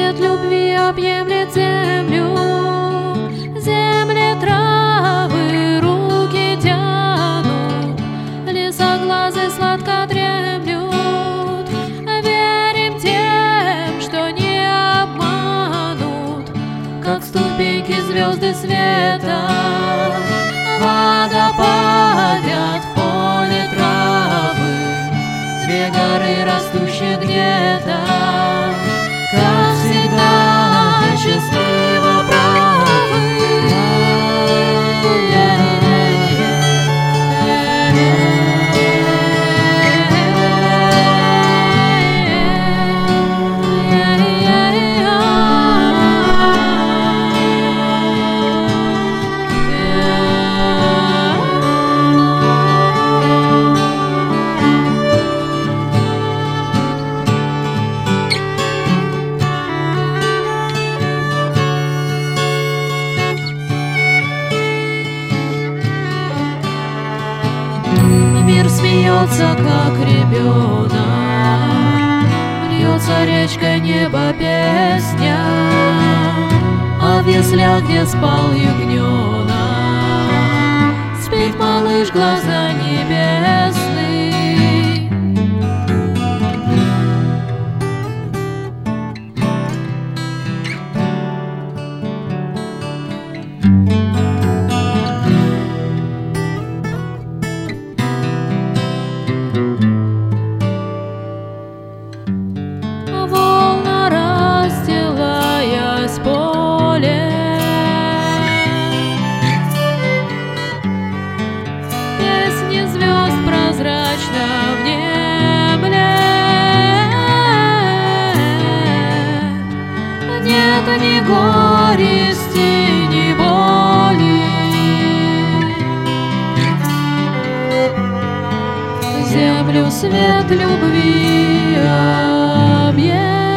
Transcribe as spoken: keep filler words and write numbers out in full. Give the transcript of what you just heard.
свет любви объемлет землю, земли травы руки тянут, лесоглазы сладко дремлют. Верим тем, что не обманут, как ступеньки звезды света. Водопадят в поле травы, две горы, растущие где-то, как всегда счастливо правы. Мир смеется, как ребенок, льется речкой небо песня, а в яслях, где спал ягненок, спит малыш глаза небесный. Нет ни горести, ни боли, землю свет любви объем.